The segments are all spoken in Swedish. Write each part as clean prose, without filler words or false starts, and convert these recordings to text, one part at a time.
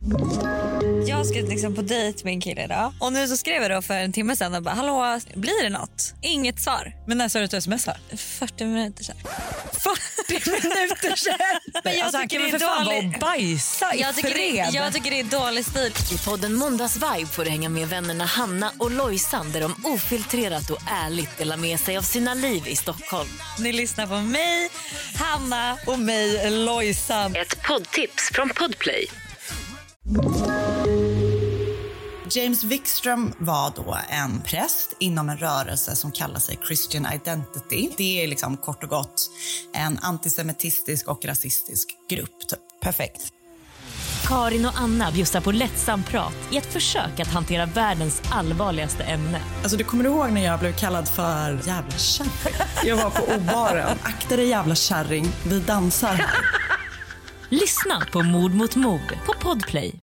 Jag ska liksom på dejt med en kille idag. Och nu så skrev jag då för en timme sedan och bara, hallå, blir det något? Inget svar. Men när sa du att du smsar? 40 minuter sedan. 40 minuter sedan? Men jag tycker det är dåligt. Bajsa i fred. Jag tycker det är dålig stil. I podden Måndagsvibe får du hänga med vännerna Hanna och Lojsan där de ofiltrerat och ärligt delar med sig av sina liv i Stockholm. Ni lyssnar på mig, Hanna och mig, Lojsan. Ett poddtips från Podplay. James Wikström var då en präst inom en rörelse som kallar sig Christian Identity. Det är liksom kort och gott en antisemitistisk och rasistisk grupp. Typ. Perfekt. Karin och Anna bjussar på lättsam prat i ett försök att hantera världens allvarligaste ämne. Alltså, du kommer ihåg när jag blev kallad för jävla kärring? Jag var på O-baren. Akta dig jävla kärring, vi dansar. Lyssna på Mord mot mord på Podplay.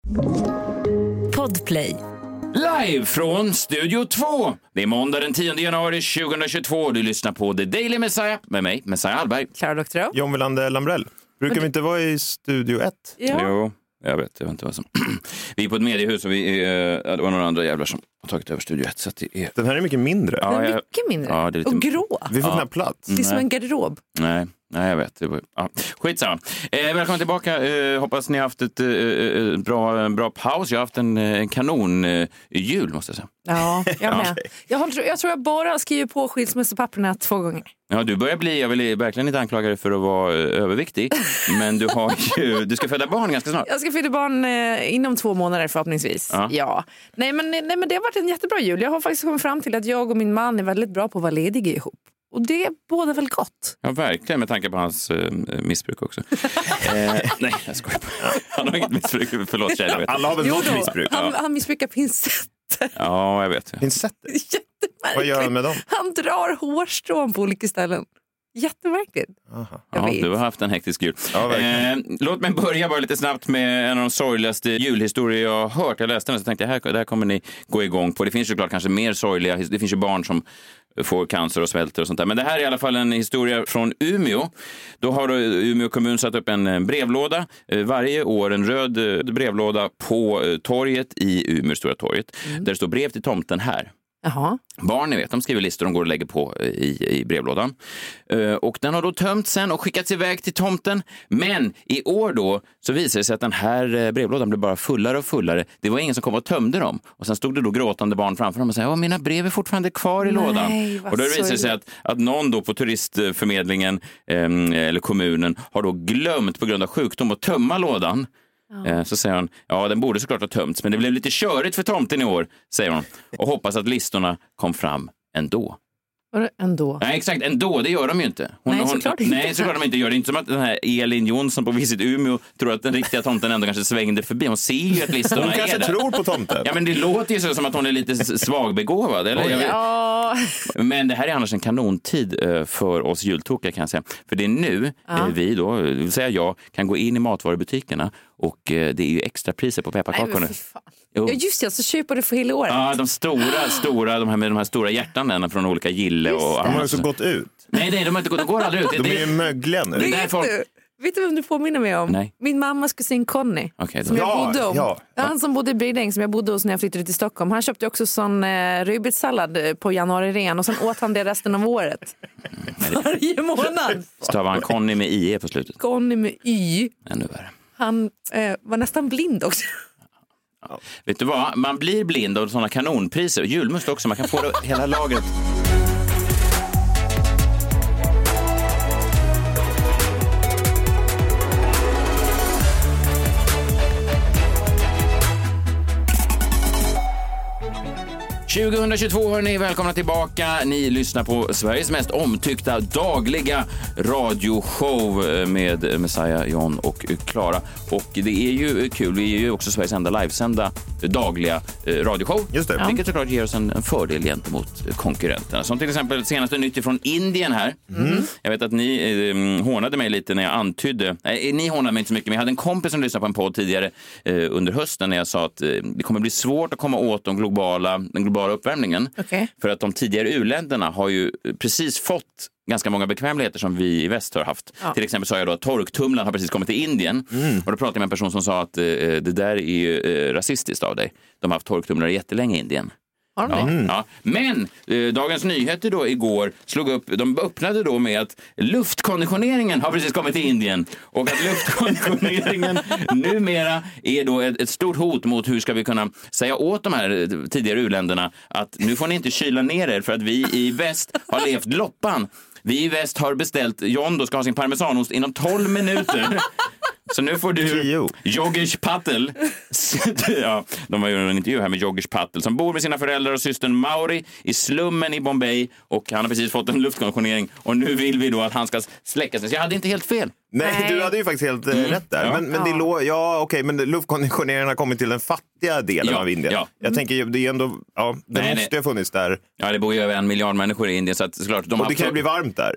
Podplay. Live från Studio 2. Det är måndag den 10 januari 2022. Du lyssnar på The Daily Messiah med mig, Messiah Hallberg. Klara Doktorov. John Wilander Lambrell. Brukar vi inte vara i Studio 1? Ja. Jo, jag vet inte vad som... Vi är på ett mediehus och det var några andra jävlar som har tagit över Studio 1. Så att det är... Den här är mycket mindre. Ja, Den är mycket mindre. Ja, det är lite... Och grå. Vi får knappt plats. Det är som en garderob. Nej, jag vet. Det var... Skitsamma. Välkommen tillbaka. Hoppas ni har haft ett bra paus. Jag har haft en kanon jul, måste jag säga. Ja, jag med. Jag tror jag bara skriver på skilsmässopapperna 2 gånger. Ja, du börjar bli, jag vill verkligen inte anklaga dig för att vara överviktig. Men du ska föda barn ganska snart. Jag ska föda barn inom 2 månader förhoppningsvis. Ja. Nej, men det har varit en jättebra jul. Jag har faktiskt kommit fram till att jag och min man är väldigt bra på att vara lediga ihop. Och det är båda väl gott. Ja, verkligen, med tanke på hans missbruk också. Nej, jag skojar. Han har inget missbruk, förlåt tjej. Alla har väl något missbruk? Han missbrukar pincetter. Ja, jag vet. Pincetter? Jättemärkligt. Vad gör han med dem? Han drar hårstrån på olika ställen. Jättemärkligt. Ja, du har haft en hektisk jul. Ja, låt mig börja bara lite snabbt med en av de sorgligaste julhistorier jag har hört. Jag läste den så tänkte jag, det här kommer ni gå igång på. Det finns ju klart kanske mer sorgliga. Det finns ju barn som får cancer och svälter och sånt där. Men det här är i alla fall en historia från Umeå. Då har Umeå kommun satt upp en brevlåda. Varje år en röd brevlåda på torget i Umeå, Stora torget. Där det står brev till tomten här. Jaha. Barn, ni vet, de skriver listor de går och lägger på i brevlådan. Och den har då tömts sen och skickats iväg till tomten. Men i år då så visade det sig att den här brevlådan blev bara fullare och fullare. Det var ingen som kom och tömde dem. Och sen stod det då gråtande barn framför dem och sa, mina brev är fortfarande kvar i lådan. Och då visade det sig att någon då på turistförmedlingen eller kommunen har då glömt på grund av sjukdom att tömma lådan. Så säger hon, den borde såklart ha tömts, men det blev lite körigt för tomten i år, säger hon. Och hoppas att listorna kom fram ändå. Ändå? Nej, exakt, ändå, det gör de ju inte. Såklart inte. Nej, såklart de inte gör det. Inte som att den här Elin Jonsson på Visit Umeå tror att den riktiga tomten ändå kanske svängde förbi. Hon ser ju att listorna hon är kanske där. tror på tomten. Ja, men det låter ju så som att hon är lite svagbegåvad, eller? Ja. Men det här är annars en kanontid för oss jultokar, kan jag säga. För det är nu vi då, det vill säga jag, kan gå in i matvarubutikerna och det är ju extra priser på pepparkakorna. Ja, just det, så köper du för hela året. Ja, de stora, de här stora hjärtan från olika gille och de har ju så gått ut. Nej, de har inte gått, de går aldrig ut. De är ju mögliga nu. Vet du vem du påminner mig om? Nej. Min mammas kusin Conny. Okay, som jag bodde om. Ja. Han som bodde i Bridäng som jag bodde hos när jag flyttade till Stockholm. Han köpte också sån rödbetssallad på januari-ren och sen åt han det resten av året. Varje månad. Stavar han Conny med IE på slutet? Conny med Y. Ännu värre. Han var nästan blind också. Ja. Vet du vad? Man blir blind av sådana kanonpriser. Julmust också, man kan få det hela lagret. ...2022 hörni, välkomna tillbaka. Ni lyssnar på Sveriges mest omtyckta dagliga radioshow med Messiah, John och Klara. Och det är ju kul, vi är ju också Sveriges enda livesända dagliga radioshow. Just det. Vilket såklart ger oss en fördel gentemot konkurrenterna. Som till exempel senaste nytt från Indien här. Jag vet att ni hånade mig lite när jag antydde... Nej, ni hånade mig inte så mycket, men jag hade en kompis som lyssnade på en podd tidigare under hösten när jag sa att det kommer bli svårt att komma åt den globala uppvärmningen. Okay. För att de tidigare u-länderna har ju precis fått ganska många bekvämligheter som vi i väst har haft. Till exempel sa jag då att torktumlaren har precis kommit till Indien. Och då pratade jag med en person som sa att det där är ju rasistiskt av dig. De har haft torktumlare jättelänge i Indien. Ja. Men Dagens Nyheter då igår de öppnade då med att luftkonditioneringen har precis kommit till Indien och att luftkonditioneringen numera är då ett stort hot mot hur ska vi kunna säga åt de här tidigare u-länderna att nu får ni inte kyla ner er för att vi i väst har levt loppan. Vi i väst har beställt, John då ska ha sin parmesanost inom 12 minuter. Så nu får du Yogesh Patel. De har ju en intervju här med Yogesh Patel som bor med sina föräldrar och systern Mauri i slummen i Bombay och han har precis fått en luftkonditionering och nu vill vi då att han ska släcka sig. Så jag hade inte helt fel. Nej, du hade ju faktiskt helt rätt där. Men luftkonditioneringen har kommit till den fattiga delen av Indien. Ja. Jag tänker, det är ändå, det måste ha funnits där. Ja, det bor ju över 1 miljard människor i Indien så att såklart. Och det kan ju bli varmt där.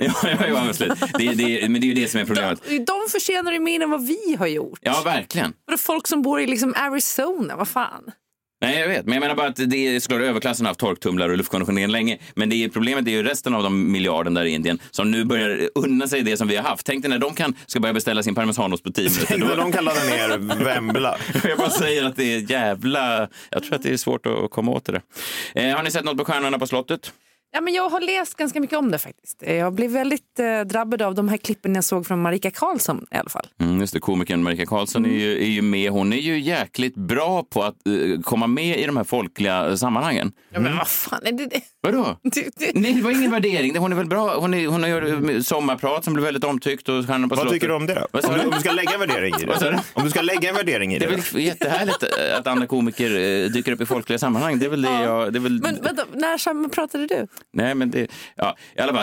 Men det är ju det som är problemet. De förtjänar ju mer än vad vi har gjort. Ja, verkligen. Och folk som bor i liksom Arizona, vad fan? Nej, jag vet. Men jag menar bara att det är såklart överklassen har haft torktumlare och luftkonditionering länge. Men problemet är ju resten av de miljarden där i Indien som nu börjar unna sig det som vi har haft. Tänk dig när de ska börja beställa sin parmesanost på 10 minuter. Tänk när de kan ladda ner Vembla. Jag bara säger att det är jävla... Jag tror att det är svårt att komma åt det. Har ni sett något på Stjärnorna på slottet? Ja, men jag har läst ganska mycket om det faktiskt. Jag blev väldigt drabbad av de här klippen jag såg från Marika Karlsson i alla fall. Just det, komikern Marika Karlsson är ju med. Hon är ju jäkligt bra på att komma med i de här folkliga sammanhangen. Ja, men vad fan är det? Vadå? Nej, det var ingen värdering. Hon är väl bra. Hon har gjort sommarprat som blev väldigt omtyckt. Och vad tycker du om det då? Om du ska lägga en värdering i det. Om du ska lägga en värdering i det. Det är väl jättehärligt att andra komiker dyker upp i folkliga sammanhang. Det är väl det Men vänta, när sammanpratade du? Nej, men det... Ja, i alla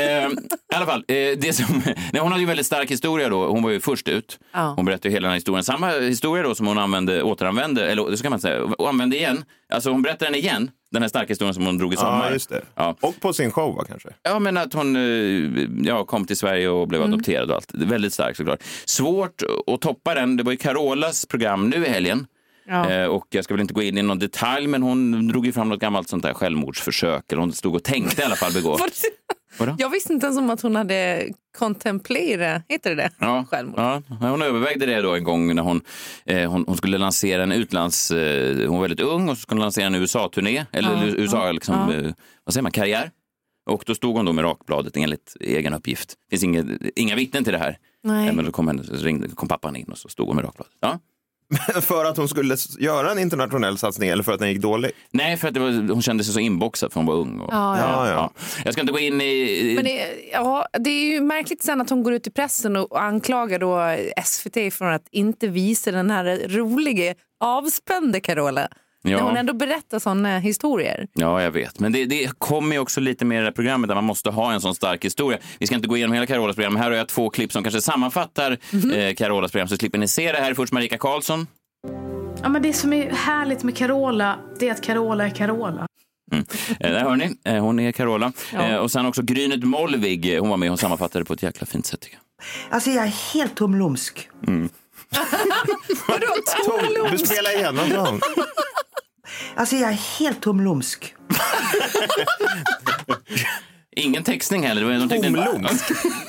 fall. Det som... Nej, hon hade ju väldigt stark historia då. Hon var ju först ut. Hon berättade ju hela den här historien. Samma historia då som hon återanvände, eller så kan man säga, och använde igen. Alltså hon berättade den igen. Den här starka historien som hon drog i sommar. Ja, just det. Ja. Och på sin show, va, kanske? Ja, men att hon kom till Sverige och blev adopterad och allt. Det är väldigt starkt såklart. Svårt att toppa den. Det var ju Carolas program nu i helgen. Ja. Och jag ska väl inte gå in i någon detalj, men hon drog ju fram något gammalt sånt där självmordsförsök. Eller hon stod och tänkte i alla fall begå. Jag visste inte ens om att hon hade kontemplerat, heter det? Ja, självmord. Ja, hon övervägde det då en gång när hon skulle lansera en hon var väldigt ung och så skulle lansera en USA-turné. Eller USA, vad säger man, karriär. Och då stod hon då med rakbladet enligt egen uppgift. Det finns inga vittnen till det här. Nej. Men då kom pappan in och så stod hon med rakbladet. Ja. För att hon skulle göra en internationell satsning eller för att den gick dålig? Nej, för att hon kände sig så inboxad för hon var ung. Ja. Jag ska inte gå in i... Men det är ju märkligt sen att hon går ut i pressen och anklagar då SVT för att inte visa den här roliga avspände Carola. Ja. När hon ändå berättar sådana historier. Ja, jag vet. Men det kommer ju också lite mer i det här programmet där man måste ha en sån stark historia. Vi ska inte gå igenom hela Carolas program. Här har jag 2 klipp som kanske sammanfattar Carolas program. Så slipper ni se det här. Först Marika Karlsson. Ja, men det som är härligt med Carola, det är att Carola är Carola. Där hör ni. Hon är Carola. Ja. Och sen också Grynet Molvig. Hon var med och sammanfattade på ett jäkla fint sätt, tycker jag. Alltså, jag är helt tomlumsk. Vadå tomlumsk? Du spelar igenom dem. Alltså, jag är helt tomlumsk. Ingen textning heller. Tomlumsk?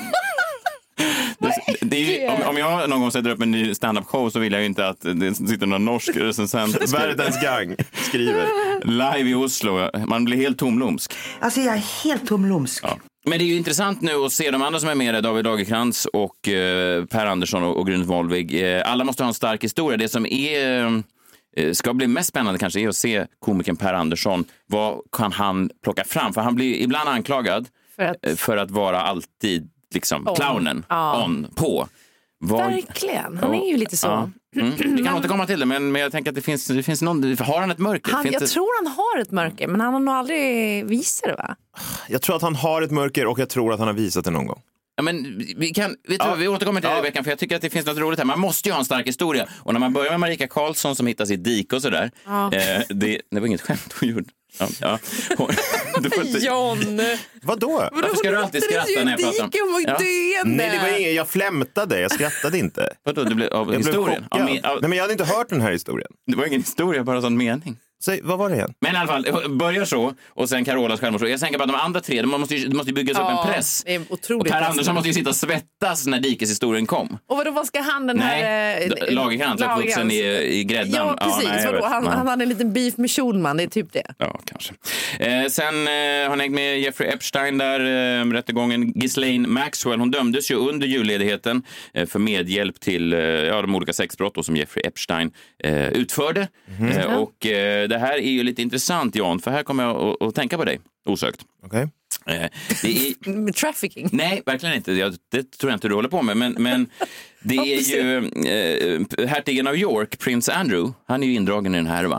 Om jag någon gång sätter upp en ny stand-up-show så vill jag ju inte att det sitter någon norsk recensent. Världens gang skriver. Live i Oslo. Man blir helt tomlumsk. Alltså, jag är helt tomlumsk. Ja. Men det är ju intressant nu att se de andra som är med, David Lagercrantz och Per Andersson och Grynet Molvig. Alla måste ha en stark historia. Det som ska bli mest spännande kanske är att se komikern Per Andersson. Vad kan han plocka fram? För han blir ibland anklagad för att vara alltid liksom clownen på. Verkligen, han är ju lite så. Vi kan återkomma till det, men jag tänker att det finns någon... Har han ett mörker? Jag tror han har ett mörker, men han har nog aldrig visat det, va? Jag tror att han har ett mörker och jag tror att han har visat det någon gång. Ja, men vi återkommer till det i veckan, för jag tycker att det finns något roligt här. Man måste ju ha en stark historia. Och när man börjar med Marika Karlsson som hittar sitt dike och sådär. Det var inget skämt hon gjorde. Ja. John! Vadå? Varför ska du alltid skratta när jag pratar om... Nej, det var inget, jag flämtade, jag skrattade inte. Vadå, det blev av historien? Nej, men jag hade inte hört den här historien. Det var ingen historia, bara en sån mening. Vad var det igen? Men i alla fall, börjar så och sen Carolas självmord. Jag tänker bara de andra tre, det måste ju byggas upp en press. Det är otroligt. Och Per Andersson måste ju sitta och svettas när Dikeshistorien kom. Och vad ska han den här... Lagerkrantz, uppvuxen i gräddan. Ja, precis. Han hade en liten beef med Schulman, det är typ det. Ja, kanske. Sen har han hängt med Jeffrey Epstein där, rättegången. Ghislaine Maxwell, hon dömdes ju under julledigheten för medhjälp till de olika sexbrott som Jeffrey Epstein utförde. Och det här är ju lite intressant, Jan, för här kommer jag att tänka på dig, osökt. Okej. Med trafficking? Nej, verkligen inte. Det tror jag inte du håller på med. Men det är ju hertigen av York, Prince Andrew. Han är ju indragen i den här, va?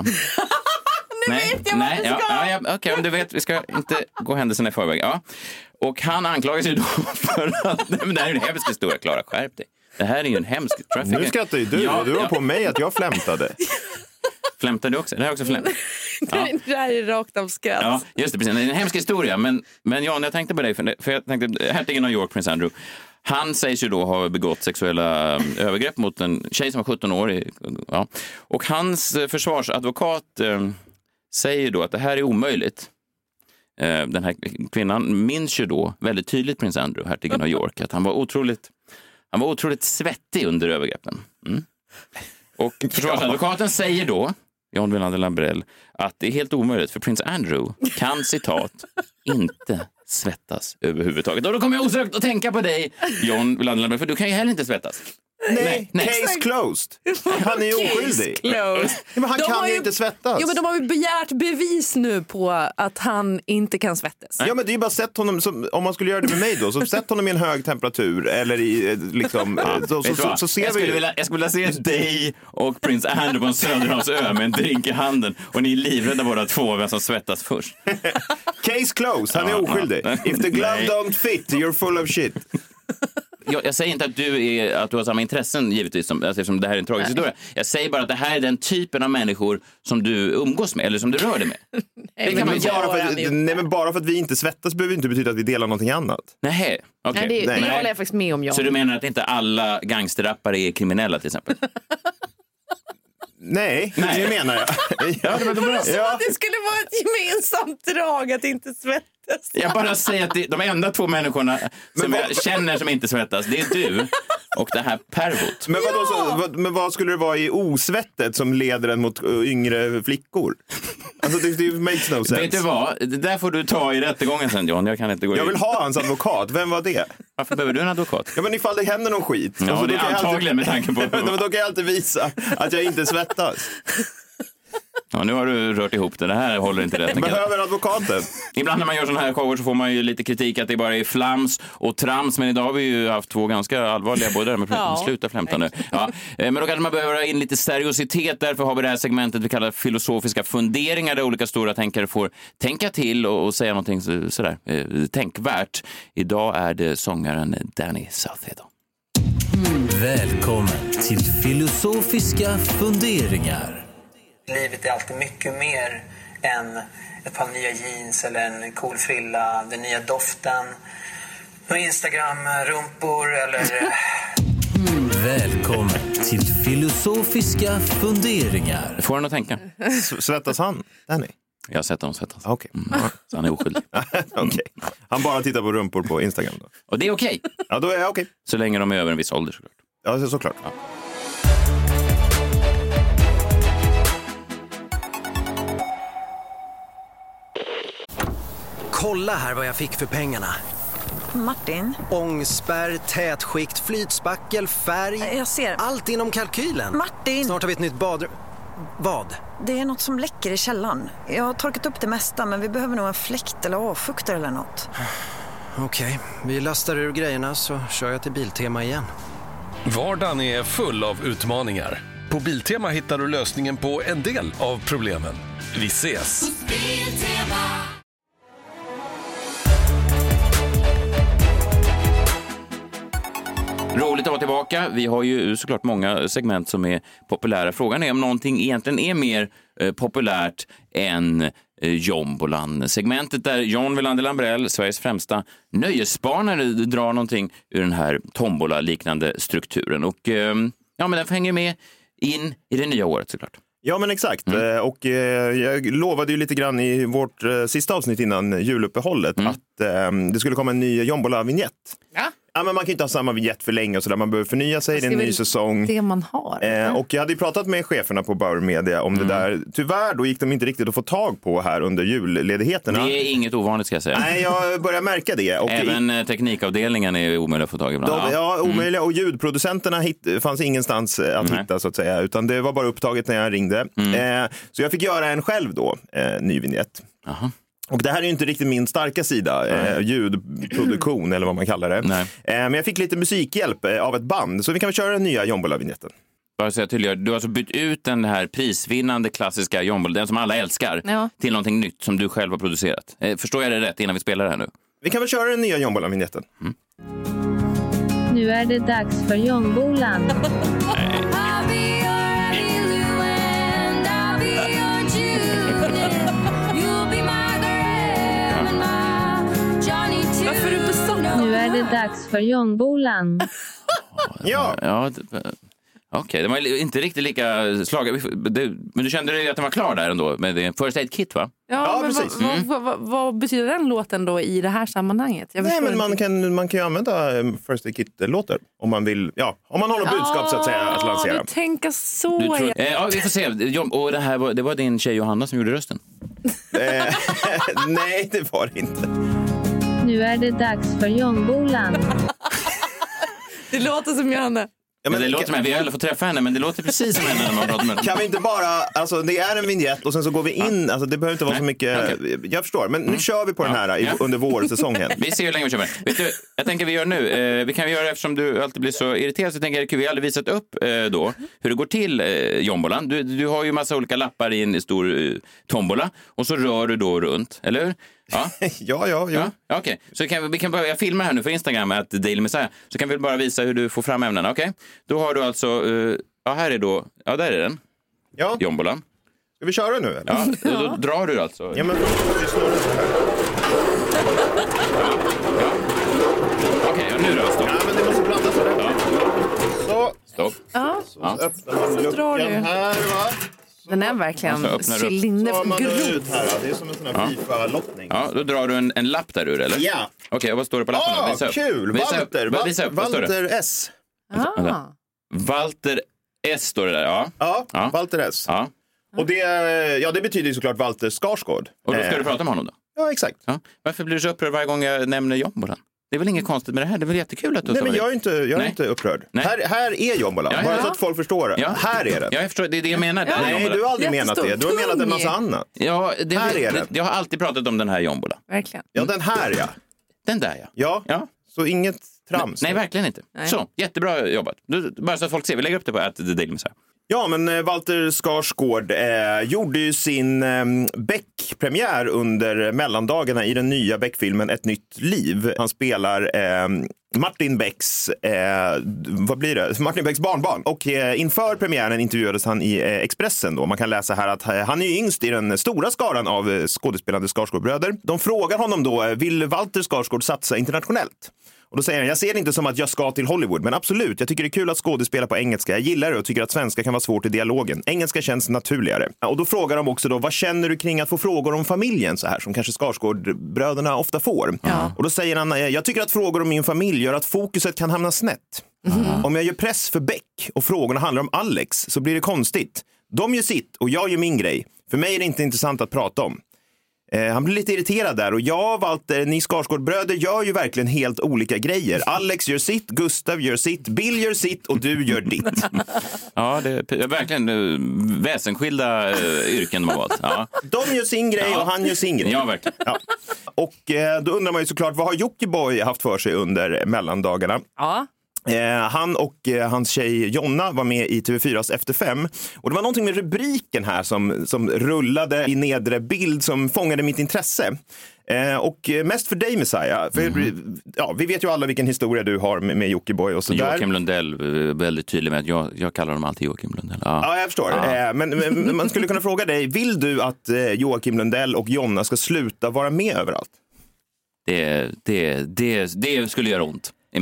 Okej, om du vet, vi ska inte gå händelserna i förväg. Ja. Och han anklagas ju då för att... Men det här är en hemsk historia, Klara, skärp dig. Det här är ju en hemsk trafficking. Nu skrattar ju du. Du var på mig att jag flämtade. Flämtade du också? Det här är också flämt. Det här är rakt av skratt. Ja, just det, precis. Det är en hemsk historia. Men Jan, jag tänkte på dig, för jag tänkte, hertigen av York, Prince Andrew, han sägs ju då ha begått sexuella övergrepp mot en tjej som var 17 år. Ja. Och hans försvarsadvokat säger då att det här är omöjligt. Den här kvinnan minns ju då väldigt tydligt Prince Andrew, hertigen av York, att han var otroligt svettig under övergreppen. Och försvarsadvokaten säger då, Jan Wilander Lambrell, att det är helt omöjligt för Prince Andrew kan, citat, inte svettas överhuvudtaget. Och då kommer jag osökt att tänka på dig, Jan Wilander Lambrell, för du kan ju heller inte svettas. Nej. Case closed. Han är oskyldig. Men han kan ju inte svettas. Jo, men de har ju begärt bevis nu på att han inte kan svettas. Ja, men det är ju bara sett honom om man skulle göra det med mig då, så sätt honom i en hög temperatur eller i liksom så ser jag skulle vilja se dig och Prince Andrew på en Söderhavsö med en drink i handen och ni är livrädda båda två vem som svettas först. Case closed. Han är oskyldig. If the glove don't fit, you're full of shit. Jag säger inte att du har samma intressen givetvis eftersom det här är en tragisk historia. Jag säger bara att det här är den typen av människor som du umgås med eller som du rör dig med. Men bara för att vi inte svettas behöver inte betyda att vi delar någonting annat. Nej, okay. Det håller jag faktiskt med om. Så du menar att inte alla gangsterrappare är kriminella till exempel? Nej, det menar jag. Ja, det var bra. Att det skulle vara ett gemensamt drag att inte svettas. Jag bara säger att de enda två människorna som jag känner som inte svettas, det är du och det här pervot. Men vad skulle det vara i osvettet som leder en mot yngre flickor? Alltså det makes no sense. Vet du vad? Det där får du ta i rättegången sen, John. Jag kan inte gå in. Jag vill ha hans advokat. Vem var det? Varför behöver du en advokat? Ja, men ifall det händer någon skit. Ja, alltså, det är antagligen med tanke på... Men då kan jag alltid visa att jag inte svettas. Ja, nu har du rört ihop det. Det här håller inte rätt. Behöver advokaten. Ibland när man gör såna här shower så får man ju lite kritik att det bara är flams och trams. Men idag har vi ju haft två ganska allvarliga både där med sluta flämta nu. Ja. Men då kanske man behöver ha in lite seriositet. Därför har vi det här segmentet vi kallar filosofiska funderingar där olika stora tänkare får tänka till och säga någonting sådär tänkvärt. Idag är det sångaren Danny Saucedo. Välkommen till filosofiska funderingar. Livet är alltid mycket mer än ett par nya jeans eller en cool frilla, den nya doften, Instagram-rumpor eller... Välkommen till filosofiska funderingar. Får han att tänka? Svettas han, Danny? Jag har sett honom svettas. Okej. Så han är oskyldig. Okej. Han bara tittar på rumpor på Instagram då? Och det är okej. Ja, då är jag okej. Så länge de är över en viss ålder såklart. Ja, såklart. Ja. Kolla här vad jag fick för pengarna. Martin? Ångspärr, tätskikt, flytspackel, färg. Jag ser. Allt inom kalkylen. Martin! Snart har vi ett nytt badrum. Vad? Det är något som läcker i källaren. Jag har torkat upp det mesta, men vi behöver nog en fläkt eller avfuktare eller något. Okej, vi lastar ur grejerna så kör jag till Biltema igen. Vardagen är full av utmaningar. På Biltema hittar du lösningen på en del av problemen. Vi ses! Roligt att vara tillbaka. Vi har ju såklart många segment som är populära. Frågan är om någonting egentligen är mer populärt än Jombolan-segmentet där Jan Wilander Lambrell, Sveriges främsta nöjesspanare, drar någonting ur den här tombola-liknande strukturen. Och men den hänger med in i det nya året såklart. Ja, men exakt. Och jag lovade ju lite grann i vårt sista avsnitt innan juluppehållet att det skulle komma en ny Jombola-vignett. Ja, men man kan inte ha samma vignett för länge och så där. Man behöver förnya sig, det är en ny säsong. Det man har. Och jag hade ju pratat med cheferna på Bauer Media om det där. Tyvärr då gick de inte riktigt att få tag på här under julledigheterna. Det är inget ovanligt, ska jag säga. Nej, jag börjar märka det. Och även teknikavdelningen är omöjlig att få tag i ibland. Ja, omöjliga. Och ljudproducenterna fanns ingenstans att hitta så att säga. Utan det var bara upptaget när jag ringde. Så jag fick göra en själv då, ny vignett. Aha. Och det här är ju inte riktigt min starka sida, ljudproduktion eller vad man kallar det. Men jag fick lite musikhjälp av ett band, så vi kan väl köra den nya Jombola-vignetten. Bara så jag tydliggör, du har alltså bytt ut den här prisvinnande klassiska Jombola, den som alla älskar, till någonting nytt som du själv har producerat. Förstår jag det rätt innan vi spelar det här nu? Vi kan väl köra den nya Jombola-vignetten. Nu är det dags för Jombolan. Nu är det dags för Jombolan. Ja. Okej, det var inte riktigt lika slaget. Men du kände dig att den var klar där ändå med det First Aid Kit, va? Ja, men precis. Vad betyder den låten då i det här sammanhanget? Nej, men man kan ju använda First Aid Kit-låter om man vill, om man har något budskap så att säga att lansera. Du tänker så. Vi får se. Och det var din tjej Johanna som gjorde rösten. Nej, det var det inte. Nu är det dags för Jombolan. Det låter som Johanna. Ja, men det låter vi har aldrig fått träffa henne, men det låter precis som henne när man pratar med henne. Kan vi inte bara, alltså det är en vignett och sen så går vi in, alltså det behöver inte vara så mycket, jag förstår, men nu kör vi på den här under vårsäsongen. Vi ser hur länge vi kör med. Vet du, jag tänker vi gör nu, vi kan göra eftersom du alltid blir så irriterad, så tänker jag, vi har aldrig visat upp då hur det går till Jombolan. Du har ju massa olika lappar i en stor tombola och så rör du då runt, eller hur? Ja. Okej. Så vi kan börja filma här nu för Instagram att Daily Messiah, så kan vi bara visa hur du får fram ämnena. Okej? Då har du alltså här är då, där är den. Ja. Jombolan. Ska vi köra nu eller? Ja, då drar du alltså. Ja, men vi snurrar så här. Okej, nu då, stopp. Ja, men det måste blandas så där. Så. Stopp. Så öppnar man luckan här, va? Den är verkligen cylindergrov. Det är som en sån här FIFA-lottning. Ja, då drar du en lapp där ur, eller? Ja. Okej, vad står det på lappen? Kul! Walter S. Walter S står det där, Ja, Walter S. Ja. Och det betyder ju såklart Walter Skarsgård. Och då ska du prata med honom då? Ja, exakt. Ja. Varför blir du så upprörd varje gång jag nämner Jombolan? Det är väl inget konstigt med det här? Det är väl jättekul att du... Nej, men jag är inte upprörd. Här är Jombolan, bara så att folk förstår det. Ja. Här är den. Ja, jag förstår, det är det jag menar. Nej, du har aldrig menat det. Du har menat en massa annat. Ja, här är den. Jag har alltid pratat om den här Jombolan. Verkligen. Ja, den här Den där ja. Så inget trams. Nej, verkligen inte. Nej. Så, jättebra jobbat. Bara så att folk ser, vi lägger upp det på att The Daily Messiah. Ja, men Walter Skarsgård gjorde ju sin Beck-premiär under mellandagarna i den nya Beck-filmen Ett nytt liv. Han spelar Martin Becks Martin Becks barnbarn. Och inför premiären intervjuades han i Expressen då. Man kan läsa här att han är yngst i den stora skaran av skådespelande Skarsgårdbröder. De frågar honom då, vill Walter Skarsgård satsa internationellt? Och då säger han, jag ser det inte som att jag ska till Hollywood, men absolut, jag tycker det är kul att skådespela på engelska. Jag gillar det och tycker att svenska kan vara svårt i dialogen. Engelska känns naturligare. Och då frågar de också då, vad känner du kring att få frågor om familjen så här, som kanske Skarsgårdbröderna ofta får? Ja. Och då säger han, jag tycker att frågor om min familj gör att fokuset kan hamna snett. Om jag gör press för Beck och frågorna handlar om Alex så blir det konstigt. De gör sitt och jag gör min grej. För mig är det inte intressant att prata om. Han blir lite irriterad där och Walter, ni Skarsgårdbröder gör ju verkligen helt olika grejer. Alex gör sitt, Gustav gör sitt, Bill gör sitt och du gör ditt. Ja, det är verkligen väsensskilda yrken man valt. Ja. De gör sin grej och han gör sin grej. Ja, verkligen. Ja. Och då undrar man ju såklart, vad har Jockiboi haft för sig under mellandagarna? Ja. Han och hans tjej Jonna var med i TV4s Efter 5 och det var någonting med rubriken här som rullade i nedre bild som fångade mitt intresse. Och mest för dig, Messiah. För, vi vet ju alla vilken historia du har med Jockiboi och sådär. Joakim Lundell, väldigt tydlig med att jag kallar dem alltid Joakim Lundell. Ja, jag förstår. Men man skulle kunna fråga dig, vill du att Joakim Lundell och Jonna ska sluta vara med överallt? Det skulle göra ont i mig.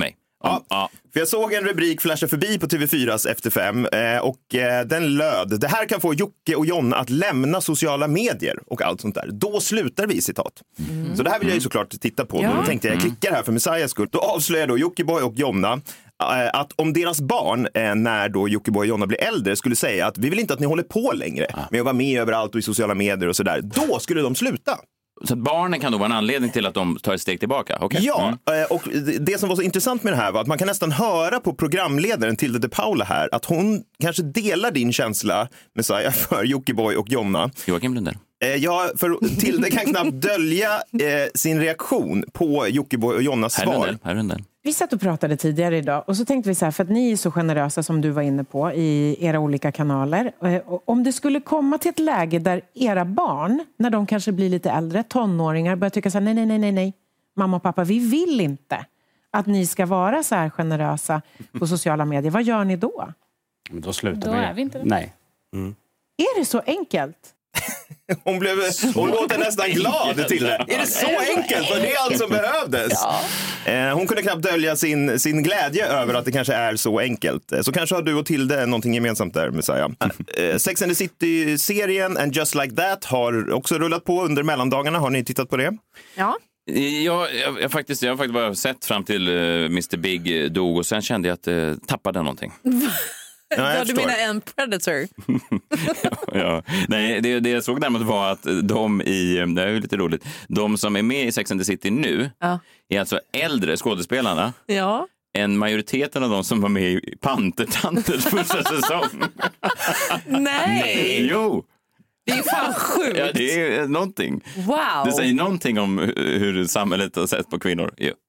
Ja. För jag såg en rubrik flasha förbi på TV4s Efter 5 och den löd: det här kan få Jocke och Jonna att lämna sociala medier och allt sånt där. Då slutar vi, citat. Så det här vill jag ju såklart titta på. Då tänkte jag klickar här för Messiahs skull. Då avslöjar då Jockiboi och Jonna att om deras barn, när då Jockiboi och Jonna blir äldre, skulle säga att vi vill inte att ni håller på längre med att vara med överallt och i sociala medier och sådär, då skulle de sluta. Så barnen kan då vara en anledning till att de tar ett steg tillbaka? Okay. Ja, och det som var så intressant med det här var att man kan nästan höra på programledaren Tilde de Paula här att hon kanske delar din känsla, Messiah, för Jockiboi och Jonna. Joakim Lundell. Ja, för Tilde kan knappt dölja sin reaktion på Jockiboi och Jonnas svar. Vi satt och pratade tidigare idag och så tänkte vi så här, för att ni är så generösa som du var inne på i era olika kanaler. Om det skulle komma till ett läge där era barn, när de kanske blir lite äldre, tonåringar, börjar tycka så här, nej, mamma och pappa, vi vill inte att ni ska vara så här generösa på sociala medier. Vad gör ni då? Då slutar Då är vi inte det. Nej. Är det så enkelt? Hon låter nästan glad till det. Är det så enkelt? För det är allt som behövdes. Hon kunde knappt dölja sin glädje över att det kanske är så enkelt. Så kanske har du och Tilde någonting gemensamt där, Messiah. Sex and the City-serien And Just Like That har också rullat på under mellandagarna. Har ni tittat på det? Ja. Jag har faktiskt bara sett fram till Mr. Big dog och sen kände jag att tappade någonting. Ja, du menar en Predator? Ja. Nej, det jag såg däremot var att det är ju lite roligt, de som är med i Sex and the City nu är alltså äldre skådespelarna. Ja. En majoriteten av de som var med i Pantertantens första säsong. Nej! Jo! Det är fan sjukt. Ja, det är någonting. Wow. Det säger någonting om hur samhället har sett på kvinnor.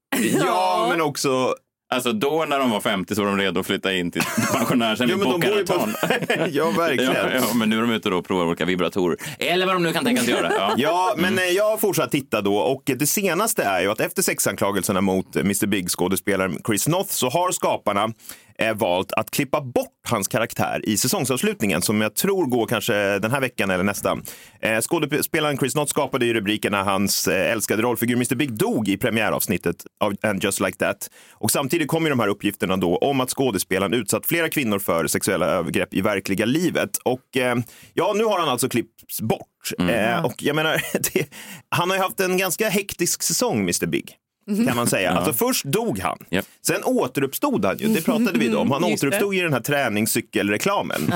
Ja, men också... Alltså då när de var 50 så var de redo att flytta in till pensionärsen i Boca Raton. Ja, verkligen. Ja, men nu är de ute och provar olika vibratorer. Eller vad de nu kan tänkas göra. Ja, men jag har fortsatt titta då. Och det senaste är ju att efter sexanklagelserna mot Mr. Big-skådespelaren Chris Noth så har skaparna valt att klippa bort hans karaktär i säsongsavslutningen som jag tror går kanske den här veckan eller nästa. Skådespelaren Chris Noth skapade ju rubriken när hans älskade rollfigur Mr. Big dog i premiäravsnittet av And Just Like That. Och samtidigt kom ju de här uppgifterna då om att skådespelaren utsatt flera kvinnor för sexuella övergrepp i verkliga livet. Och nu har han alltså klippts bort. Och jag menar, han har ju haft en ganska hektisk säsong, Mr. Big. Kan man säga. Alltså först dog han. Sen återuppstod han ju. Det pratade vi om. Han återuppstod i den här träningscykelreklamen.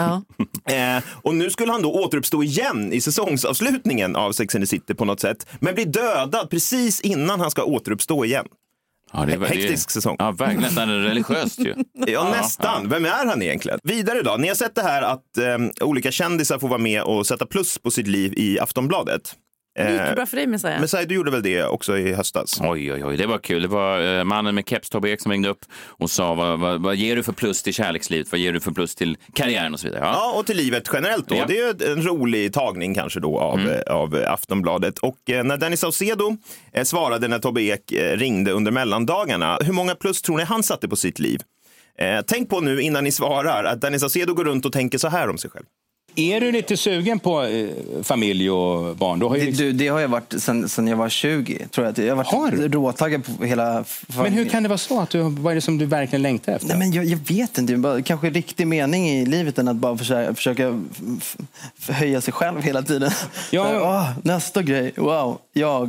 Och nu skulle han då återuppstå igen i säsongsavslutningen av Sex and the City på något sätt. Men blir dödad precis innan han ska återuppstå igen. Ja, det är hektisk säsong. Ja, verkligen nästan religiöst ju. Ja, nästan. Vem är han egentligen? Vidare då. Ni har sett det här att olika kändisar får vara med och sätta plus på sitt liv i Aftonbladet. Det gick bra för dig, Messiah. Messiah, du gjorde väl det också i höstas? Oj, det var kul. Det var mannen med keps, Tobbe Ek, som ringde upp och sa vad ger du för plus till kärlekslivet? Vad ger du för plus till karriären och så vidare? Ja, och till livet generellt då. Ja. Det är ju en rolig tagning kanske då av Aftonbladet. Och när Danny Saucedo svarade när Tobbe Ek ringde under mellandagarna, hur många plus tror ni han satte på sitt liv? Tänk på nu innan ni svarar att Danny Saucedo går runt och tänker så här om sig själv. Är du lite sugen på familj och barn? Då har ju det har jag varit sen jag var 20, tror jag. Jag har varit råtaggad på hela familjen. Men hur kan det vara så? Vad är det som du verkligen längtar efter? Nej, men jag vet inte. Bara, kanske riktig mening i livet än att bara försöka höja sig själv hela tiden. Ja. Nästa grej. Wow.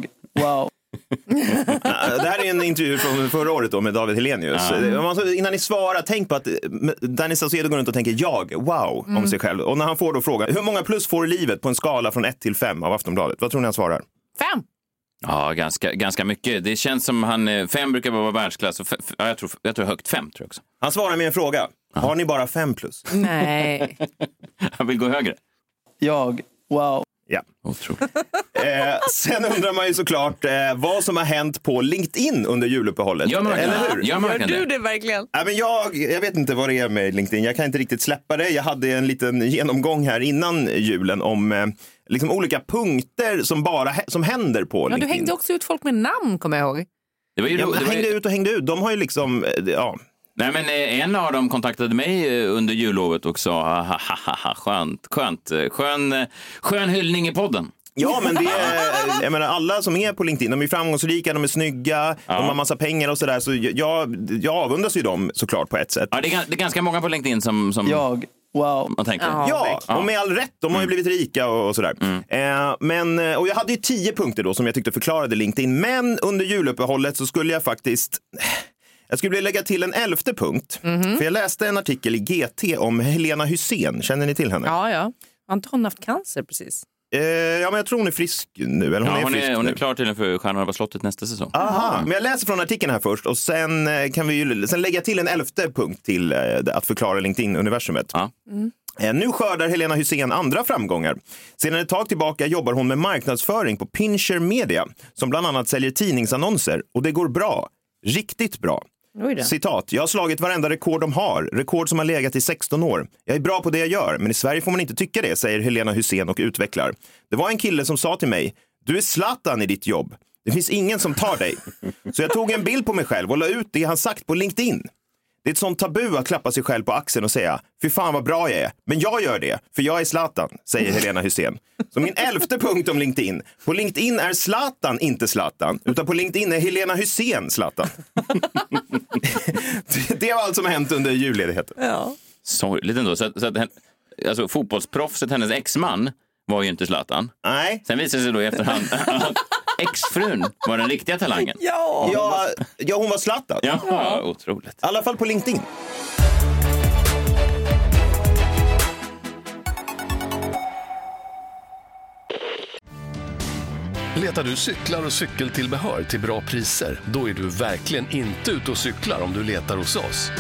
Det här är en intervju från förra året då med David Helenius. Innan ni svarar, tänk på att Danny Saucedo går runt och tänker om sig själv. Och när han får då frågan, hur många plus får livet på en skala från 1 till 5 av Aftonbladet? Vad tror ni han svarar? 5. Ja, ganska mycket. Det känns som 5 brukar vara världsklass. Och jag tror högt 5 tror jag också. Han svarar med en fråga. Har ni bara 5 plus? Nej. Han vill gå högre. Ja. Sen undrar man ju såklart vad som har hänt på LinkedIn under juluppehållet. Eller hur? Gör du det verkligen? Ja, men jag vet inte vad det är med LinkedIn. Jag kan inte riktigt släppa det. Jag hade en liten genomgång här innan julen om liksom olika punkter som händer på LinkedIn. Du hängde också ut folk med namn, kommer jag ihåg. Hängde ut. De har ju liksom, Nej, men en av dem kontaktade mig under jullovet och sa skön hyllning i podden. Ja, men det är, jag menar, alla som är på LinkedIn, de är framgångsrika, de är snygga, de har massa pengar och sådär. Så jag avundas ju dem såklart på ett sätt. Ja, det är ganska många på LinkedIn som... Wow. Man tänker. Ja, och med all rätt. De har ju blivit rika och sådär. Och jag hade ju 10 punkter då som jag tyckte förklarade LinkedIn. Men under juluppehållet så skulle jag faktiskt... Jag skulle vilja lägga till en 11:e punkt. För jag läste en artikel i GT om Helena Hysén. Känner ni till henne? Ja. Har inte hon haft cancer precis? Ja, men jag tror hon är frisk nu. Eller hon är klar till för Stjärnorna på slottet nästa säsong. Aha, men jag läser från artikeln här först. Och sen kan vi ju lägga till en 11:e punkt till att förklara LinkedIn-universumet. Nu skördar Helena Hysén andra framgångar. Sedan ett tag tillbaka jobbar hon med marknadsföring på Pincher Media, som bland annat säljer tidningsannonser. Och det går bra. Riktigt bra. Citat, jag har slagit varenda rekord de har. Rekord som har legat i 16 år. Jag är bra på det jag gör, men i Sverige får man inte tycka det, säger Helena Hysén och utvecklar. Det var en kille som sa till mig, du är Zlatan i ditt jobb. Det finns ingen som tar dig. Så jag tog en bild på mig själv och la ut det han sagt på LinkedIn. Det är ett sånt tabu att klappa sig själv på axeln och säga, fy fan vad bra jag är. Men jag gör det, för jag är Zlatan, säger Helena Hysén. Så min 11:e punkt om LinkedIn. På LinkedIn är Zlatan inte Zlatan, utan på LinkedIn är Helena Hysén Zlatan. Det var allt som har hänt under julledigheten. Ja. Sorgligt ändå. Så att, alltså, fotbollsproffset, hennes exman, var ju inte Zlatan. Nej. Sen visade det sig då i efterhand att exfrun var den riktiga talangen. Ja, hon var Zlatan. Ja, otroligt. I alla fall på LinkedIn. Letar du cyklar och cykeltillbehör till bra priser? Då är du verkligen inte ute och cyklar om du letar hos oss.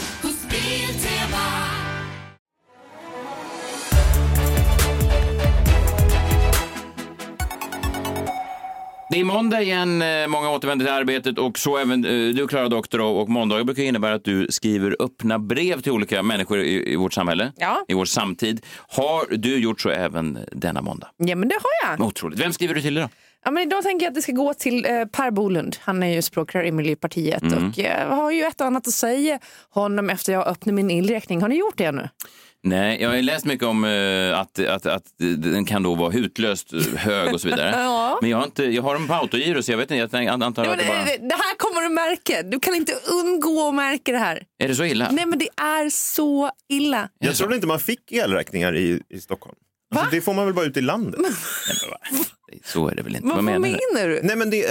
Det är måndag igen, många återvänder till arbetet och så även du, Klara Doktor, och måndagar brukar innebära att du skriver öppna brev till olika människor i vårt samhälle, i vår samtid. Har du gjort så även denna måndag? Ja, men det har jag. Otroligt. Vem skriver du till idag? Ja, men idag tänker jag att det ska gå till Per Bolund. Han är ju språkrör i Miljöpartiet och jag har ju ett och annat att säga honom efter jag öppnar min elräkning. Har ni gjort det nu? Nej, jag har läst mycket om att den kan då vara hutlöst hög och så vidare. Men jag har dem på autogiro, så jag vet inte, jag antar att det här kommer du märka. Du kan inte undgå att märka det här. Är det så illa? Nej, men det är så illa. Jag trodde inte man fick elräkningar i Stockholm. Alltså, det får man väl bara ut i landet. Så är det väl inte. Vad menar du? Nej, men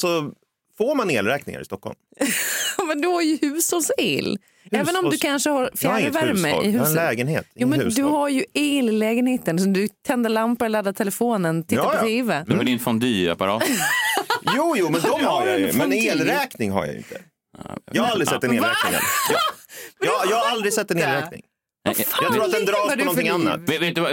får man elräkningar i Stockholm? Men du har ju hushållsel. Även om du kanske har fjärrvärme i huset. Jag har en lägenhet. Jo, men du har ju el i lägenheten. Så du tänder lampor, laddar telefonen, tittar på tv. Du har din fondue-apparat. Jo, men de har jag ju. Men elräkning har jag ju inte. Jag har aldrig sett en elräkning. Jag har aldrig sett en elräkning. Jag tror att den dras på någonting annat. Vet du,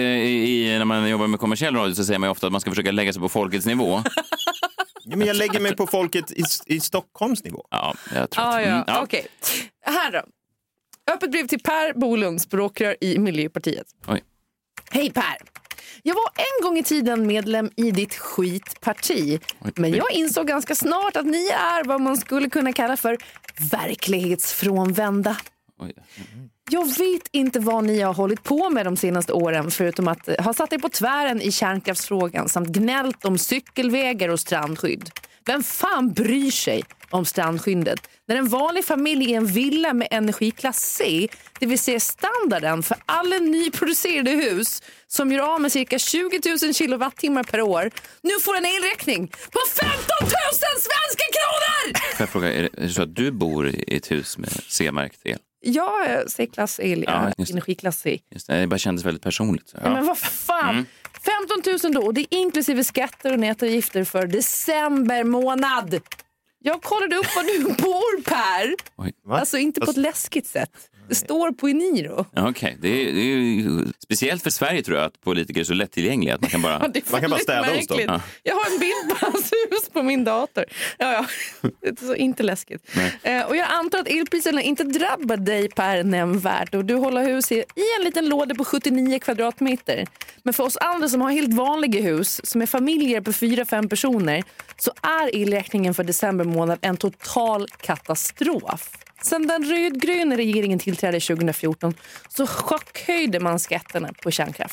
när man jobbar med kommersiell radio så säger man ju ofta att man ska försöka lägga sig på folkets nivå. Ja, men jag lägger mig på folket i Stockholms nivå. Ja, jag tror Okej. Här då. Öppet brev till Per Bolund, språkrör i Miljöpartiet. Oj. Hej Per. Jag var en gång i tiden medlem i ditt skitparti. Men jag insåg ganska snart att ni är vad man skulle kunna kalla för verklighetsfrånvända. Jag vet inte vad ni har hållit på med de senaste åren förutom att ha satt er på tvären i kärnkraftsfrågan samt gnällt om cykelvägar och strandskydd. Vem fan bryr sig om strandskyddet när en vanlig familj i en villa med energiklass C, det vill säga standarden för alla nyproducerade hus som gör av med cirka 20 000 kilowattimmar per år, nu får en elräkning på 15 000 svenska kronor! Får jag fråga, är det så att du bor i ett hus med C-märkt el? Ja, C-klass el, energiklass C. Just det bara kändes väldigt personligt. Ja. Men vad fan, 15 000 då, och det är inklusive skatter och nätavgifter för december månad. Jag kollade upp var du bor, Per. Oj, alltså inte på ett läskigt sätt. Det står på Eniro. Okej. Det är ju speciellt för Sverige tror jag att politiker är så lättillgängliga att man kan bara, man kan bara städa hos dem. Ja. Jag har en bild på hans hus på min dator. Ja. Det är så inte läskigt. Och jag antar att elpriserna inte drabbar dig, Per, nämnvärt. Och du håller hus i en liten låda på 79 kvadratmeter. Men för oss andra som har helt vanliga hus, som är familjer på 4-5 personer, så är elräkningen för december månad en total katastrof. Sen den rödgröna regeringen tillträdde 2014 så chockhöjde man skatterna på kärnkraft.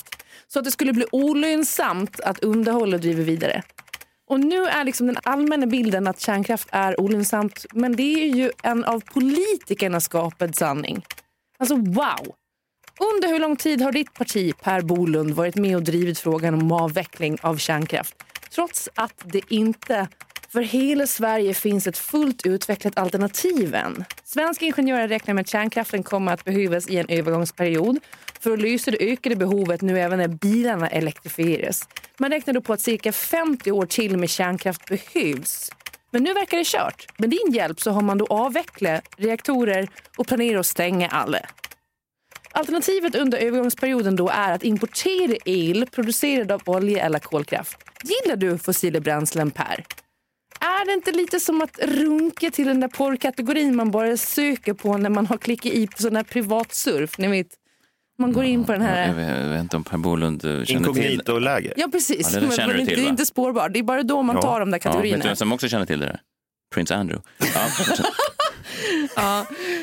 så att det skulle bli olönsamt att underhålla och driva vidare. Och nu är liksom den allmänna bilden att kärnkraft är olönsamt, men det är ju en av politikerna skapad sanning. Alltså wow! Under hur lång tid har ditt parti, Per Bolund, varit med och drivit frågan om avveckling av kärnkraft? Trots att det inte för hela Sverige finns ett fullt utvecklat alternativ än. Svenska ingenjörer räknar med att kärnkraften kommer att behövas i en övergångsperiod för att lösa det ökade behovet nu även när bilarna elektrifieras. Man räknar då på att cirka 50 år till med kärnkraft behövs. Men nu verkar det kört. Med din hjälp så har man då avvecklat reaktorer och planerar att stänga alla. Alternativet under övergångsperioden då är att importera el producerad av olja eller kolkraft. Gillar du fossila bränslen, Per? Är det inte lite som att runka till den där porrkategorin man bara söker på när man har klickat i på sån här privatsurf? Ni vet, man går in på den här... Jag vet inte om Per Bolund känner till... Inkognito-läge. Ja, precis. Ja, men det är inte spårbart. Det är bara då man tar de där kategorierna. Vet du vem som också känner till det där? Prince Andrew. Ja.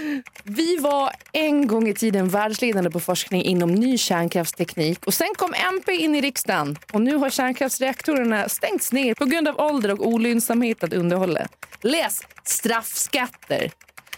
Vi var en gång i tiden världsledande på forskning inom ny kärnkraftsteknik och sen kom MP in i riksdagen och nu har kärnkraftsreaktorerna stängts ner på grund av ålder och olönsamhet att underhålla. Läs straffskatter.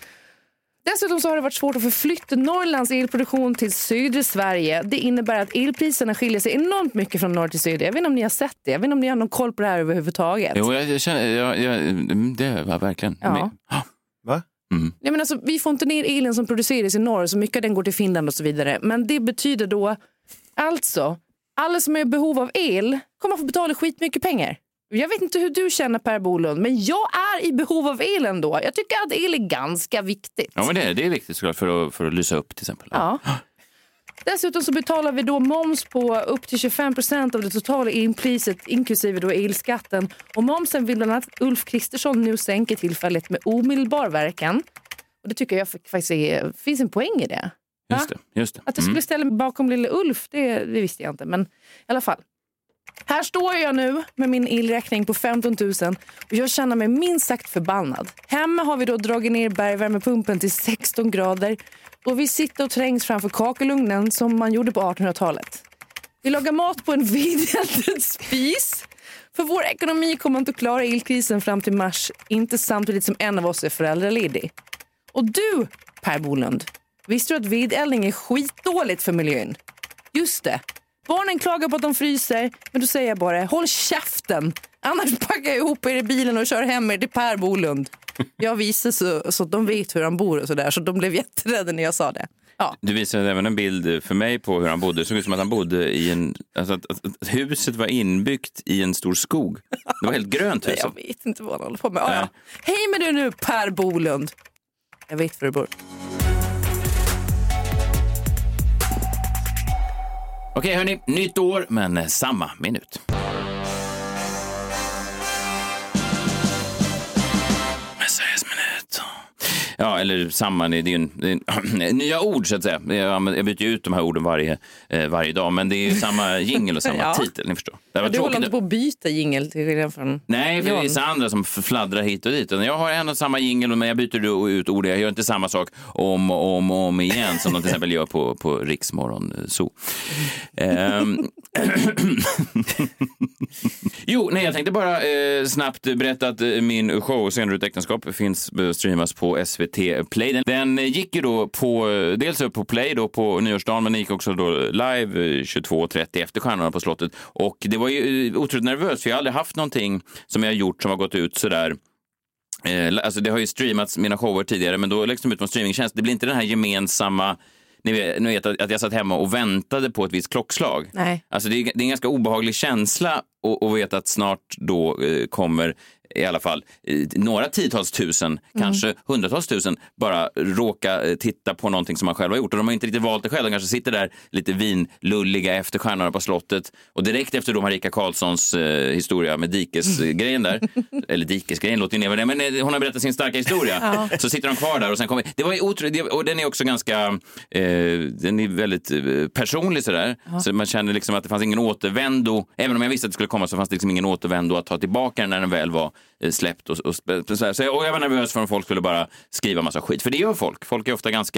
Dessutom så har det varit svårt att förflytta Norrlands elproduktion till södra Sverige. Det innebär att elpriserna skiljer sig enormt mycket från norr till söder. Jag vet inte om ni har sett det. Jag vet inte om ni har någon koll på det här överhuvudtaget. Jo, jag känner, det var verkligen... Ja. Va? Mm. Nej, men alltså, vi får inte ner elen som produceras i norr, så mycket av den går till Finland och så vidare. Men det betyder då alltså alla som är i behov av el kommer att få betala skitmycket pengar. Jag vet inte hur du känner, Per Bolund, men jag är i behov av el ändå. Jag tycker att el är ganska viktigt. Ja, men det är viktigt såklart för att lysa upp till exempel. Ja. Dessutom så betalar vi då moms på upp till 25% av det totala elpriset, inklusive då elskatten. Och momsen vill bland annat Ulf Kristersson nu sänka tillfälligt med omedelbar verkan. Och det tycker jag faktiskt finns en poäng i det. Just det. Att jag skulle ställa mig bakom lille Ulf, det visste jag inte. Men i alla fall. Här står jag nu med min elräkning på 15 000 och jag känner mig minst sagt förbannad. Hemma har vi då dragit ner bergvärmepumpen till 16 grader och vi sitter och trängs framför kakelugnen som man gjorde på 1800-talet. Vi lagar mat på en vedeldad spis. För vår ekonomi kommer inte att klara elkrisen fram till mars, inte samtidigt som en av oss är föräldraledig. Och du, Per Bolund, visste du att vedeldning är skitdåligt för miljön? Just det. Barnen klagar på att de fryser, men då säger jag bara, håll käften. Annars packar jag ihop er i bilen och kör hem er till Per Bolund. Jag visar så att de vet hur han bor och sådär, så de blev jätterädda när jag sa det. Ja. Du visade även en bild för mig på hur han bodde. Det såg ut som att han bodde i en... Alltså att huset var inbyggt i en stor skog. Det var helt grönt hus. Jag vet inte vad han håller på med. Ja. Hej med dig nu, Per Bolund. Jag vet var du bor. Okej, hörni, nytt år, men samma minut. Ja, eller samma, det är ju nya ord så att säga. Jag byter ut de här orden varje dag, men det är ju samma jingle och samma titel, ni förstår. Du håller inte på att byta jingle till skillnad från... Nej, för det är vissa andra som fladdrar hit och dit. Jag har en och samma jingle, men jag byter ut ord. Jag gör inte samma sak om igen som de till exempel gör på Riksmorgon Zoo. Jag tänkte bara snabbt berätta att min show Scener ur ett äktenskap finns streamas på SVT Play. Den gick ju då dels upp på Play då på nyårsdagen, men den gick också då live 22:30 efter Stjärnorna på slottet. Och det var ju otroligt nervöst, för jag har aldrig haft någonting som jag har gjort som har gått ut sådär. Alltså det har ju streamats mina shower tidigare, men då läggs de ut på streamingtjänst. Det blir inte den här gemensamma... Ni vet att jag satt hemma och väntade på ett visst klockslag. Nej. Alltså det är en ganska obehaglig känsla att veta att snart då kommer i alla fall några tiotals tusen, kanske hundratals tusen, bara råka titta på någonting som man själv har gjort. Och de har inte riktigt valt det själv. De kanske sitter där lite vinlulliga efter Stjärnorna på slottet. Och direkt efter då Marika Karlssons historia med dikesgrejen där, eller dikesgrejen låter ju ner, men hon har berättat sin starka historia. Så sitter de kvar där och sen kommer... Det var ju otroligt, och den är också ganska... den är väldigt personlig sådär. Så man känner liksom att det fanns ingen återvändo. Även om jag visste att det skulle komma så fanns det liksom ingen återvändo att ta tillbaka när den väl var släppt. Så jag var nervös för om folk skulle bara skriva massa skit. För det gör folk. Folk är ofta ganska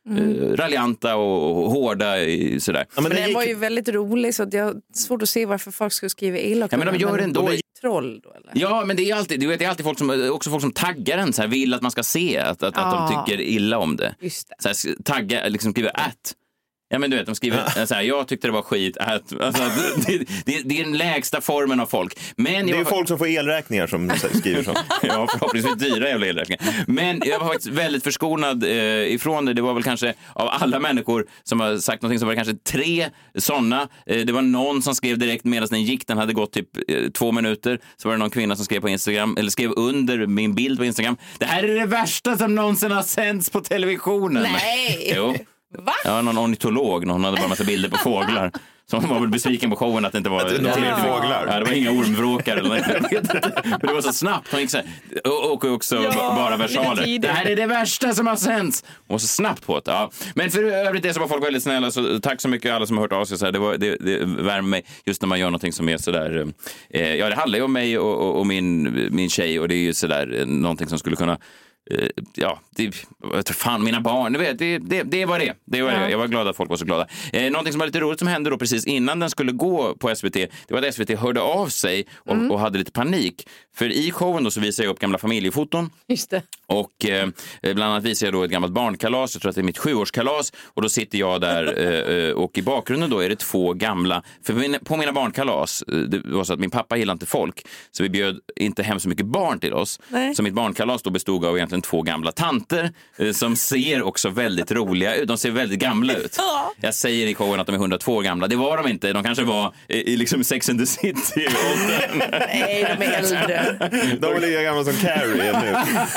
raljanta och hårda sådär. Ja, men den var ju väldigt rolig så det är svårt att se varför folk skulle skriva illa. Ja, men de gör det ändå. Troll då, eller? Ja, men det är alltid, det är alltid folk som taggar en så här, vill att man ska se att de tycker illa om det. Just det. Så här, tagga, liksom skriver Ja, men du vet, de skriver så här, jag tyckte det var skit. Alltså, det är den lägsta formen av folk. Men det är folk som får elräkningar som skriver så. Ja, förhoppningsvis dyra jävla elräkningar. Men jag var faktiskt väldigt förskonad ifrån det. Det var väl kanske av alla människor som har sagt någonting så var det kanske 3 sådana. Det var någon som skrev direkt medan den gick. Den hade gått typ 2 minuter. Så var det någon kvinna som skrev på Instagram, eller skrev under min bild på Instagram. Det här är det värsta som någonsin har sänds på televisionen. Nej! Jo. Va? Ja, någon ornitolog. Någon hade bara massa bilder på fåglar. Så hon var väl besviken på showen att det inte var fåglar. Ja, det var inga ormvråkar eller något. Jag vet inte. Men det var så snabbt. Hon gick så här, och också bara versaler. Det här är det värsta som har sänds. Och så snabbt på det. Ja. Men för övrigt det så var folk väldigt snälla. Så tack så mycket alla som har hört av sig. Så här, det värmer mig just när man gör någonting som är sådär. Ja, det handlar ju om mig och min tjej. Och det är ju sådär någonting som skulle kunna... Ja, jag tror fan mina barn, det var det. Det var det. Jag var glad att folk var så glada. Någonting som var lite roligt som hände då precis innan den skulle gå på SVT, det var att SVT hörde av sig och hade lite panik. För i showen då så visar jag upp gamla familjefoton. Just det. Och bland annat visar jag då ett gammalt barnkalas, jag tror att det är mitt 7-årskalas. Och då sitter jag där och i bakgrunden då är det 2 gamla, för på mina barnkalas, det var så att min pappa gillade inte folk. Så vi bjöd inte hem så mycket barn till oss. Nej. Så mitt barnkalas då bestod av egentligen 2 gamla tanter som ser också väldigt roliga ut. De ser väldigt gamla ut. Jag säger i showen att de är 102 år gamla. Det var de inte. De kanske var i liksom Sex and the City. Nej, de är äldre. De är lika gamla som Carrie nu.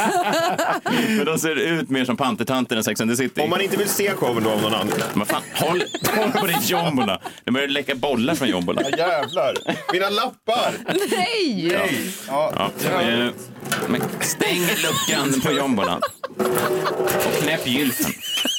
Men de ser ut mer som pantertanter än Sex and the City. Om man inte vill se showen då av någon annan. Men fan, håll på din jombola. Det börjar läcka bollar från jombola. Ja, jävlar. Mina lappar. Nej. Ja. Men stäng luckan på jombolan. Och knäpp gylfen.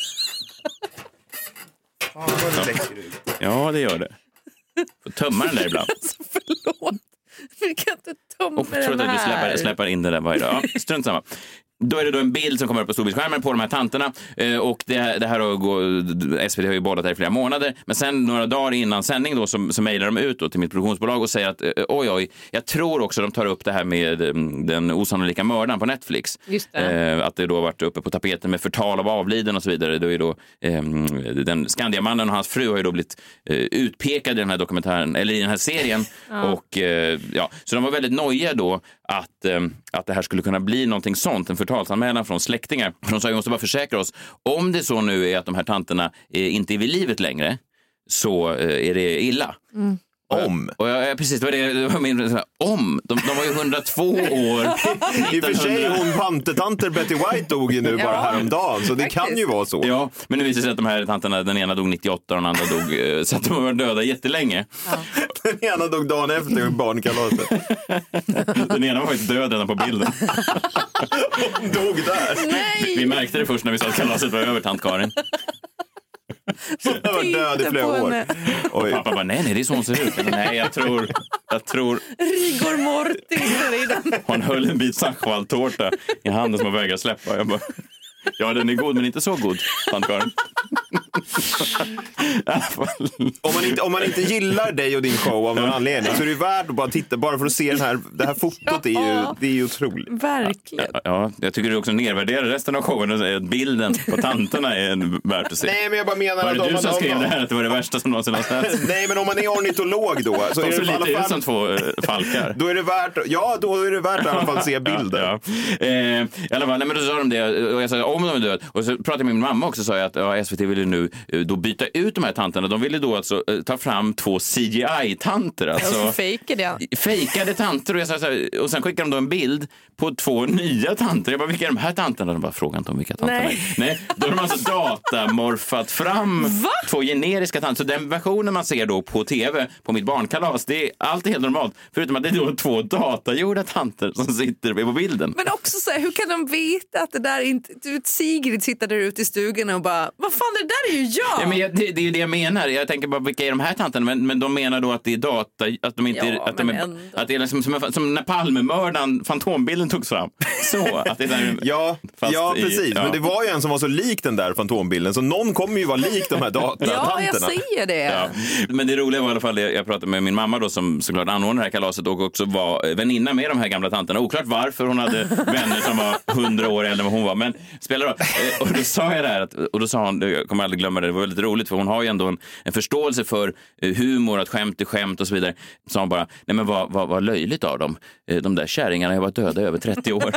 Ja, det gör det. Får tömma den där ibland. Alltså, förlåt. Vi kan inte tömma den här. Du släpper in den där varje dag. Ja, strunt samma. Då är det då en bild som kommer upp på storbildsskärmen på de här tanterna. Och det här har SVT har ju bollat här i flera månader. Men sen några dagar innan sändning då så mejlar de ut då till mitt produktionsbolag och säger att oj, jag tror också de tar upp det här med den osannolika mördaren på Netflix. Just det. Att det då varit uppe på tapeten med förtal av avliden och så vidare. Då är då den Skandiamannen och hans fru har ju då blivit utpekad i den här dokumentären, eller i den här serien. Och så de var väldigt nojiga då att det här skulle kunna bli någonting sånt, en förtalsanmälan från släktingar. För de sa, vi måste bara försäkra oss, om det så nu är att de här tanterna inte är vid livet längre, så är det illa. Om. Och precis, det var min om. De var ju 102 år. I och för sig, hon pantetanter Betty White dog ju nu bara häromdagen, så det kan ju vara så. Ja, men det visade sig att de här tanterna, den ena dog 98 och den andra dog, så att de var döda jättelänge. Ja. Den ena dog dagen efter barnkalaset. Den ena var faktiskt död redan på bilden. Hon dog där. Nej. Vi märkte det först när vi sa att kalaset var över, tant Karin. Hon har varit död i flera år. Oj. Pappa bara, nej, det är så hon ser ut. Nej, jag tror... Rigor mortis. Hon höll en bit sackvaltårta i handen som hon vägrar släppa. Jag bara, ja, den är god, men inte så god, tant Karin. Om man inte gillar dig och din show av någon anledning så är det värt att bara titta, bara för att se det här fotot det är ju otroligt. Verkligen. Ja, jag tycker du också nedvärderar resten av showen och säger att bilden på tanterna är värt att se. Nej, men jag bara menar var det att du som skrev det här att det var det värsta som någonsin har sett? Nej, men om man är ornitolog då så är det i alla fall som 2 falkar. Då är det värt, att i alla fall se bilder. Ja. I alla fall, nej, men då sa de det och jag sa om de är död. Och så pratade jag med min mamma också och sa att SVT ville nu då byta ut de här tanterna. De ville då alltså ta fram 2 CGI-tanter. Alltså fejkade tanter. Och, jag sa så här, och sen skickade de då en bild på 2 nya tanter. Jag bara, vilka är de här tanterna? De bara, fråga inte om vilka tanterna är. Nej, då har de alltså datamorfat fram 2 generiska tanter. Så den versionen man ser då på tv på mitt barnkalas, det är alltid helt normalt. Förutom att det är då 2 datagjorda tanter som sitter på bilden. Men också så här, hur kan de veta att det där inte... Sigrid sitter där ute i stugan och bara, vad fan, det där är ju jag. Ja, men det är ju det jag menar. Jag tänker bara, vilka är de här tanterna? Men de menar då att det är data, att de inte att det är liksom som när Palmemördaren, fantombilden togs fram. Så att det är ja, precis. Men det var ju en som var så lik den där fantombilden, så någon kommer ju vara lik de här datatanterna. Ja, jag säger det. Ja. Men det roliga var i alla fall, jag pratade med min mamma då, som såklart anordnade det här kalaset och också var väninna med de här gamla tanterna. Oklart varför hon hade vänner som var 100 år äldre än vad hon var, men spelar då. Och då sa jag det här, och då sa hon, jag kommer aldrig glömma det var väldigt roligt, för hon har ju ändå en förståelse för humor, att skämt är skämt och så vidare. Så sa hon bara, nej men vad löjligt av dem. De där kärringarna har varit döda i över 30 år.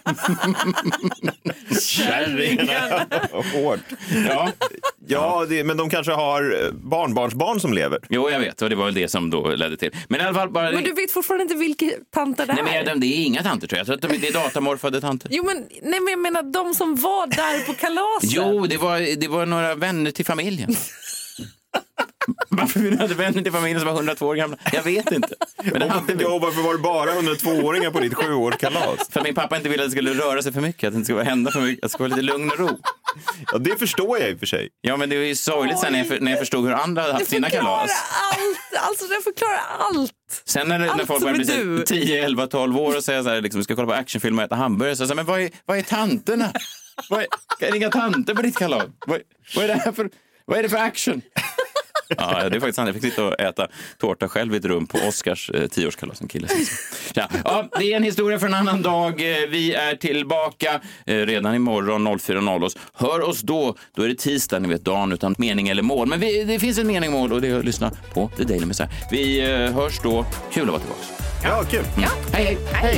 Kärringarna. Hårt. Ja, men de kanske har barnbarnsbarn som lever. Jo, jag vet, och det var väl det som då ledde till. Men i alla fall bara... Men du vet fortfarande inte vilka tanter det är. Nej, men det är inga tanter, tror jag. Jag tror att det är datamorfade tanter. Jo, men jag menar de som var där på kalaset. Jo, det var några vänner till familjen. Varför vi hade vänner till familjen som var 102 år gamla? Jag vet inte. Men varför var det bara 102-åringar på ditt 7-årskalas? För min pappa inte ville att det skulle röra sig för mycket, att det inte skulle hända för mycket, att det skulle vara lite lugn och ro. Ja, det förstår jag i och för sig. Ja, men det var ju sorgligt sen när jag förstod hur andra hade haft sina kalas. Det förklarar allt. Sen när folk blir 10, 11, 12 år och säger så här, liksom, vi ska kolla på actionfilm och äta hamburgare, så men vad är tanterna? Är det inga tanter på ditt kalas? Vad är det här för... Vad är det för action? Ja, det är faktiskt sant. Jag fick sitta och äta tårta själv i ett rum på Oscars 10-årskalas som kille. Ja, det är en historia för en annan dag. Vi är tillbaka redan imorgon 04.00 oss. Hör oss då är det tisdag, ni vet, dagen utan mening eller mål. Men det finns en mening och mål, och det är att lyssna på The Daily Messiah. Vi hörs då. Kul att vara tillbaka. Ja, kul. Ja. Hej.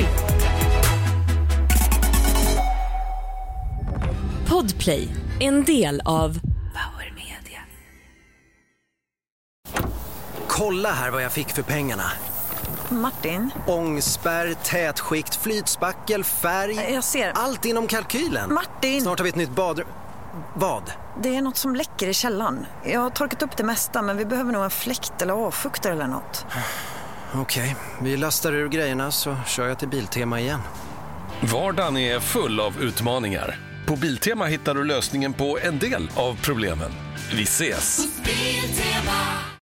Podplay, en del av Kolla här vad jag fick för pengarna. Martin. Ångspärr, tätskikt, flytspackel, färg. Jag ser. Allt inom kalkylen. Martin. Snart har vi ett nytt badrum. Vad? Det är något som läcker i källaren. Jag har torkat upp det mesta, men vi behöver nog en fläkt eller avfuktare eller något. Okej, vi lastar ur grejerna så kör jag till Biltema igen. Vardagen är full av utmaningar. På Biltema hittar du lösningen på en del av problemen. Vi ses!